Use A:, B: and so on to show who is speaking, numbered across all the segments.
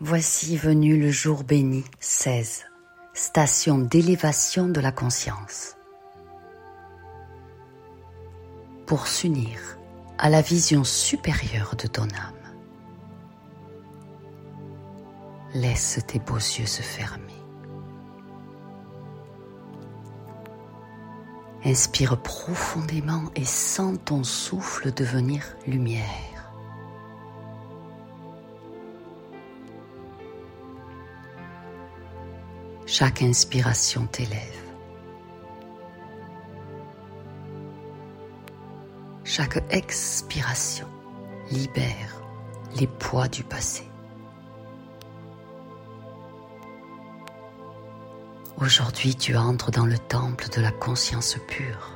A: Voici venu le jour béni 16, station d'élévation de la conscience. Pour s'unir à la vision supérieure de ton âme, laisse tes beaux yeux se fermer. Inspire profondément et sens ton souffle devenir lumière. Chaque inspiration t'élève. Chaque expiration libère les poids du passé. Aujourd'hui, tu entres dans le temple de la conscience pure.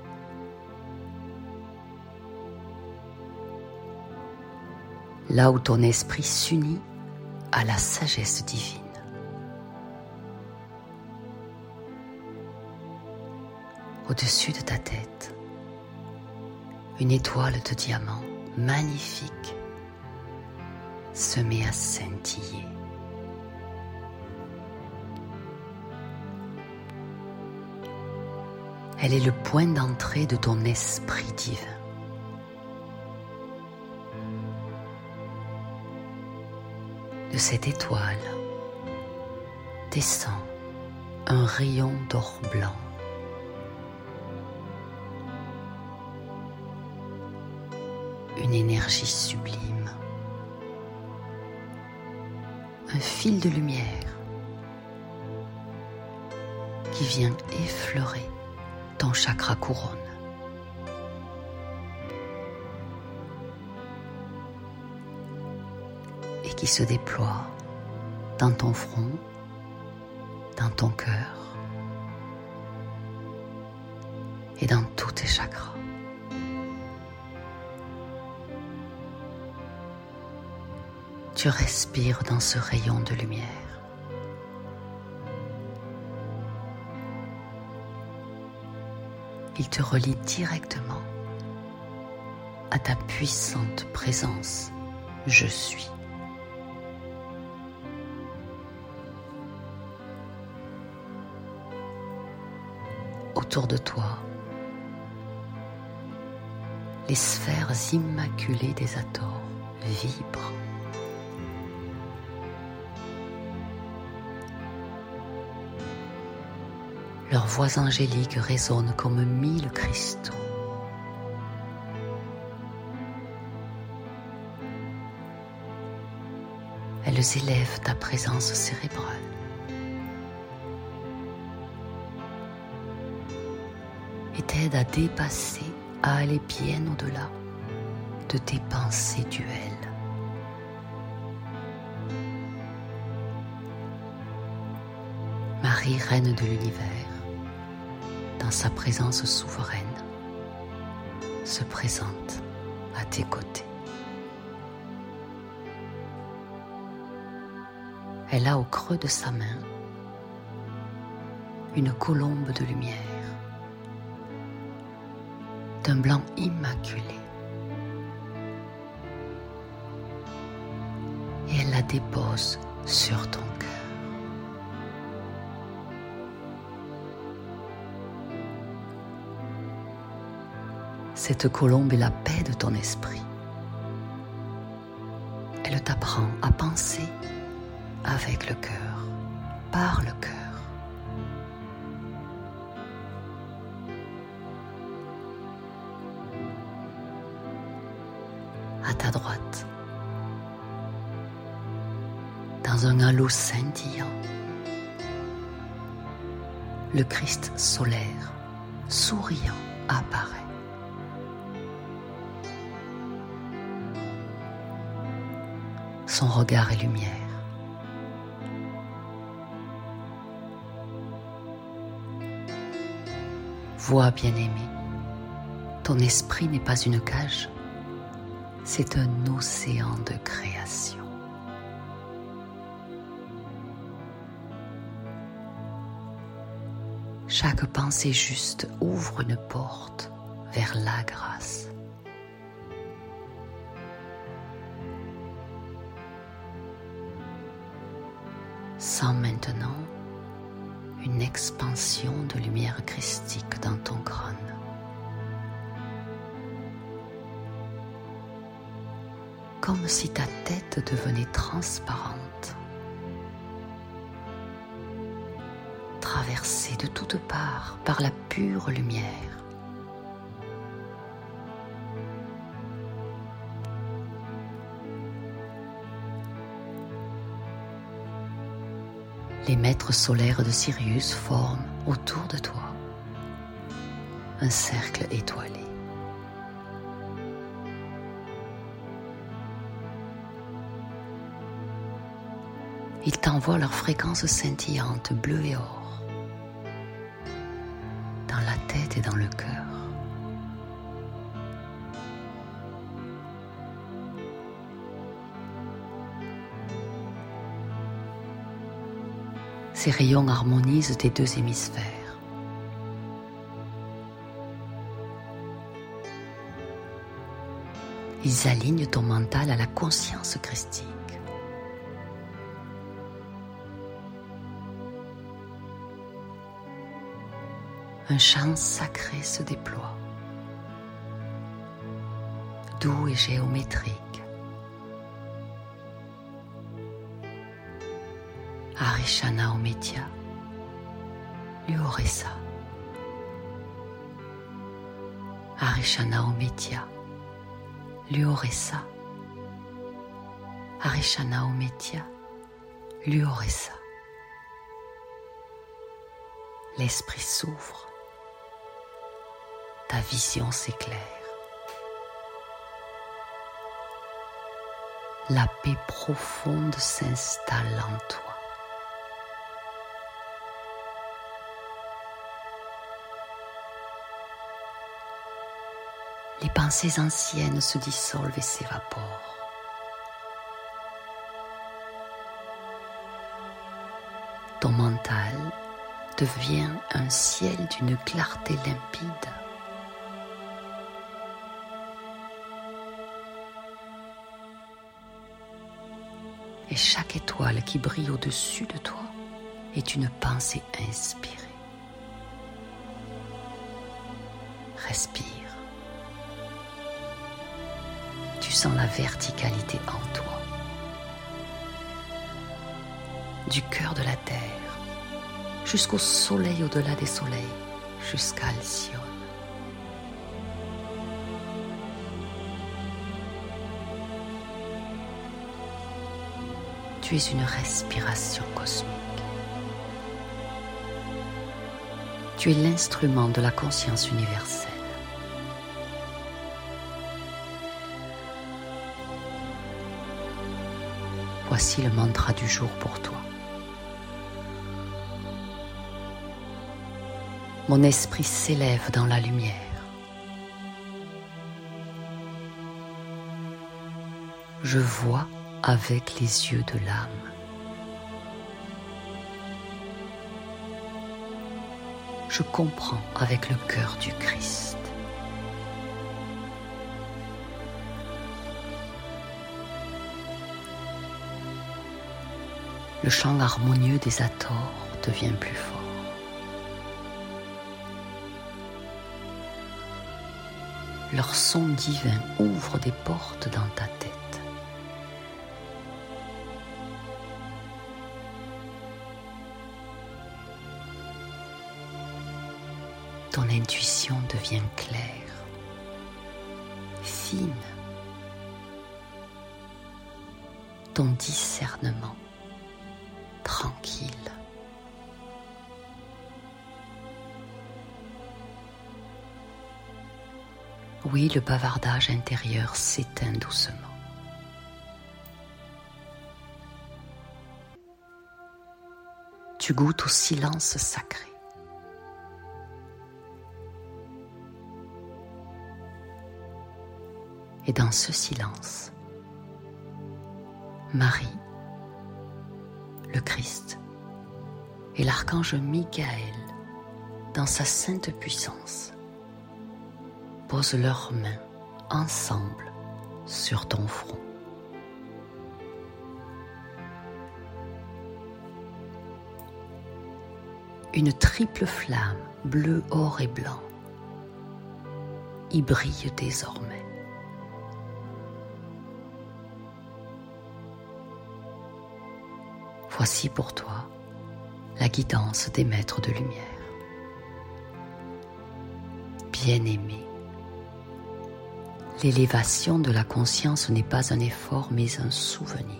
A: Là où ton esprit s'unit à la sagesse divine. Au-dessus de ta tête, une étoile de diamant magnifique se met à scintiller. Elle est le point d'entrée de ton esprit divin. De cette étoile descend un rayon d'or blanc. Une énergie sublime, un fil de lumière qui vient effleurer ton chakra couronne. Et qui se déploie dans ton front, dans ton cœur et dans tous tes chakras. Tu respires dans ce rayon de lumière. Il te relie directement à ta puissante présence, je suis. Autour de toi, les sphères immaculées des Hathors vibrent. Leurs voix angéliques résonnent comme 1000 cristaux. Elles élèvent ta présence cérébrale. Et t'aident à dépasser, à aller bien au-delà de tes pensées duelles. Marie, reine de l'univers, dans sa présence souveraine, se présente à tes côtés. Elle a au creux de sa main une colombe de lumière, d'un blanc immaculé. Et elle la dépose sur ton cœur. Cette colombe est la paix de ton esprit. Elle t'apprend à penser avec le cœur, par le cœur. À ta droite, dans un halo scintillant, le Christ solaire, souriant, apparaît. Son regard est lumière. Vois, bien-aimé, ton esprit n'est pas une cage, c'est un océan de création. Chaque pensée juste ouvre une porte vers la grâce. Sens maintenant une expansion de lumière christique dans ton crâne. Comme si ta tête devenait transparente, traversée de toutes parts par la pure lumière. Les maîtres solaires de Sirius forment autour de toi un cercle étoilé. Ils t'envoient leurs fréquences scintillantes bleu et or dans la tête et dans le cœur. Ces rayons harmonisent tes deux hémisphères. Ils alignent ton mental à la conscience christique. Un chant sacré se déploie, doux et géométrique. Arishana Ometia, Luoresa. Arishana Ometia, Luoresa. Arishana Ometia, Luoresa. L'esprit s'ouvre, ta vision s'éclaire. La paix profonde s'installe en toi. Les pensées anciennes se dissolvent et s'évaporent. Ton mental devient un ciel d'une clarté limpide. Et chaque étoile qui brille au-dessus de toi est une pensée inspirée. Respire. Tu sens la verticalité en toi. Du cœur de la terre jusqu'au soleil au-delà des soleils, jusqu'à Alcyone. Tu es une respiration cosmique. Tu es l'instrument de la conscience universelle. Voici le mantra du jour pour toi. Mon esprit s'élève dans la lumière. Je vois avec les yeux de l'âme. Je comprends avec le cœur du Christ. Le chant harmonieux des Hathors devient plus fort. Leur son divin ouvre des portes dans ta tête. Ton intuition devient claire, fine. Ton discernement tranquille. Oui, le bavardage intérieur s'éteint doucement. Tu goûtes au silence sacré. Et dans ce silence, Marie, le Christ et l'archange Michael, dans sa sainte puissance, posent leurs mains ensemble sur ton front. une triple flamme, bleu, or et blanc, y brille désormais. Voici pour toi la guidance des maîtres de lumière. Bien-aimé, l'élévation de la conscience n'est pas un effort mais un souvenir.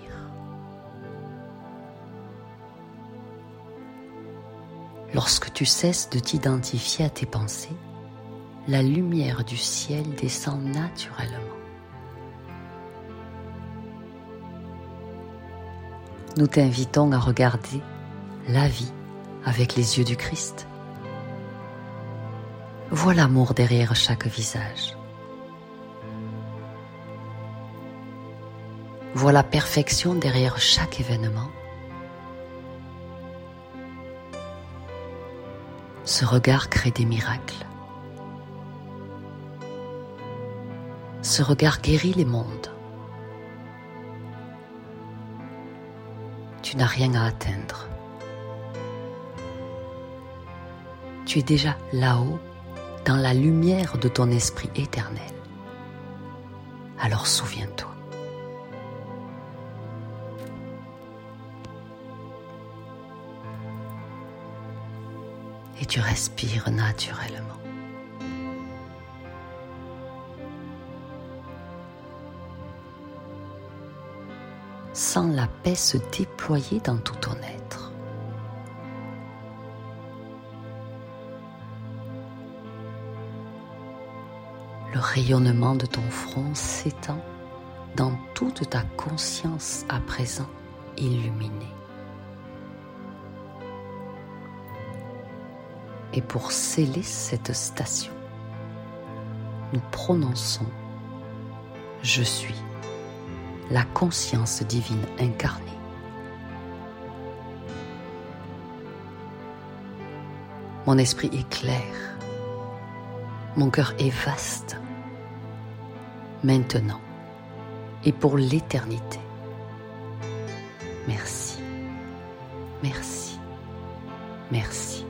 A: Lorsque tu cesses de t'identifier à tes pensées, la lumière du ciel descend naturellement. Nous t'invitons à regarder la vie avec les yeux du Christ. Vois l'amour derrière chaque visage. Vois la perfection derrière chaque événement. Ce regard crée des miracles. Ce regard guérit les mondes. Tu n'as rien à atteindre. Tu es déjà là-haut, dans la lumière de ton esprit éternel. Alors souviens-toi. Et tu respires naturellement. Sens la paix se déployer dans tout ton être. Le rayonnement de ton front s'étend dans toute ta conscience à présent illuminée. Et pour sceller cette station, nous prononçons « Je suis ». La conscience divine incarnée. Mon esprit est clair, mon cœur est vaste, maintenant et pour l'éternité. Merci, merci, merci.